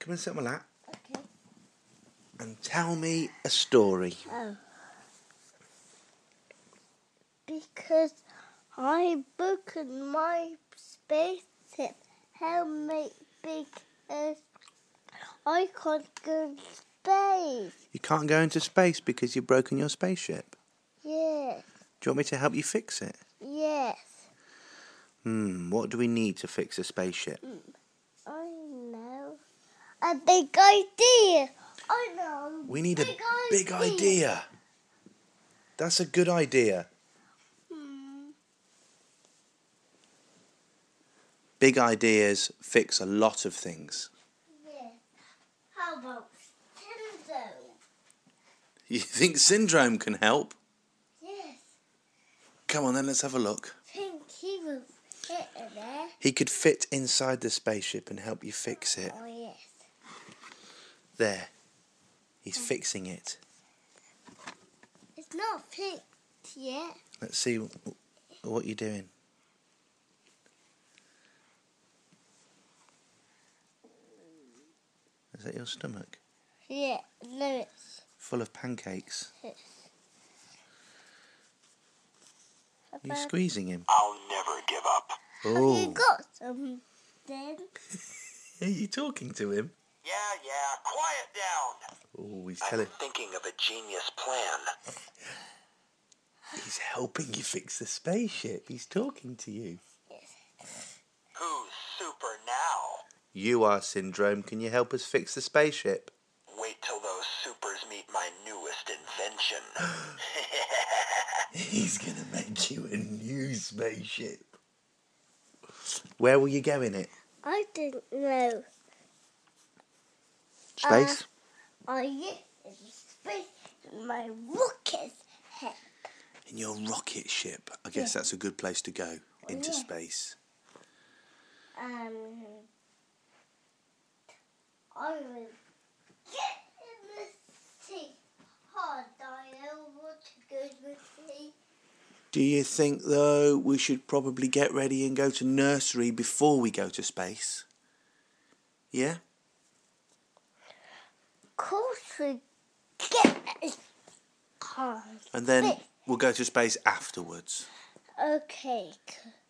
Come and sit on my lap. Okay. And tell me a story. Oh. Because I broken my spaceship helmet because I can't go to space. You can't go into space because you've broken your spaceship. Yes. Do you want me to help you fix it? Yes. What do we need to fix a spaceship? I know. A big idea. I know. We need a big idea. That's a good idea. Big ideas fix a lot of things. Yes. How about syndrome? You think syndrome can help? Yes. Come on then, let's have a look. Think he will fit in there. He could fit inside the spaceship and help you fix it. Oh, yes. There. He's fixing it. It's not fixed yet. Let's see what you're doing. Is that your stomach? Yeah, no, it's... Full of pancakes. Yes. You're squeezing him. I'll never give up. Have you got some then? Are you talking to him? Yeah, quiet down. Oh, he's I'm thinking of a genius plan. He's helping you fix the spaceship. He's talking to you. Who's super now? You are, Syndrome. Can you help us fix the spaceship? Wait till those supers meet my newest invention. He's going to make you a new spaceship. Where will you go in it? I don't know. Space? I get in space in my rocket head. In your rocket ship. I guess that's a good place to go. Into space. I will get in the sea. Hard, I want to go to the sea. Do you think, though, we should probably get ready and go to nursery before we go to space? Yeah? Of course we get it. And then we'll go to space afterwards. Okay.